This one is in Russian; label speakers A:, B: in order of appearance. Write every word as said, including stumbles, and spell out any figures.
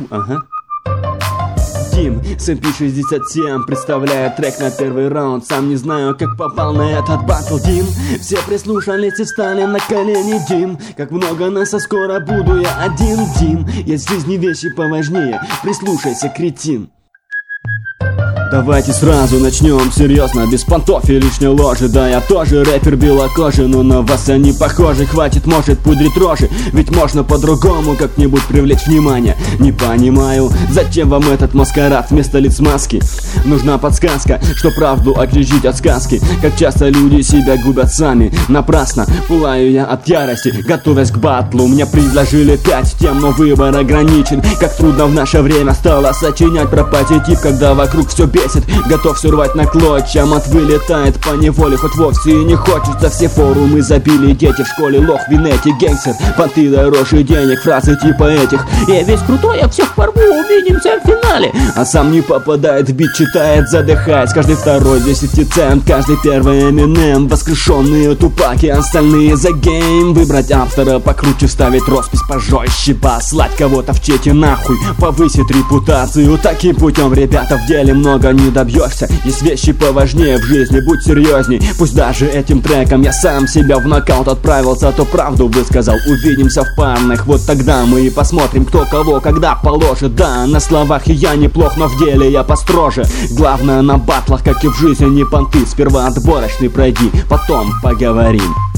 A: ага. Дим, эс эм пи шестьдесят семь представляет трек на первый раунд. Сам не знаю, как попал на этот батл, Дим. Все прислушались и встали на колени, Дим. Как много нас, а скоро буду я один, Дим. Есть в жизни вещи поважнее, прислушайся, кретин. Давайте сразу начнем серьезно, без понтов и лишней ложи. Да, я тоже рэпер белокожий, но на вас я не похожи. Хватит, может, пудрить рожи, ведь можно по-другому как-нибудь привлечь внимание. Не понимаю, зачем вам этот маскарад вместо лиц маски? Нужна подсказка, что правду отличить от сказки. Как часто люди себя губят сами, напрасно пылаю я от ярости, готовясь к батлу. Мне предложили пять тем, но выбор ограничен. Как трудно в наше время стало сочинять про позитив, когда вокруг все бесит. Готов все рвать на клочья, мат вылетает по неволе, хоть вовсе и не хочется. Все форумы забили дети в школе, лох, винете, гангстер, понты дороже денег, фразы типа этих: я весь крутой, я всех порву, увидимся в финале. А сам не попадает в бит, читает, задыхаясь. Каждый второй десяти цент, каждый первый Эминем. Воскрешенные тупаки, остальные за гейм. Выбрать автора покруче, вставить роспись пожестче, послать кого-то в чеки нахуй, повысить репутацию. Таким путем, ребята, в деле много не добьешься. Есть вещи поважнее в жизни, будь серьезней. Пусть даже этим треком я сам себя в нокаут отправил, зато правду высказал. Увидимся в парных, вот тогда мы и посмотрим, кто кого когда положит. Да, на словах я неплох, но в деле я построже. Главное на батлах, как и в жизни, не понты. Сперва отборочный пройди, потом поговорим.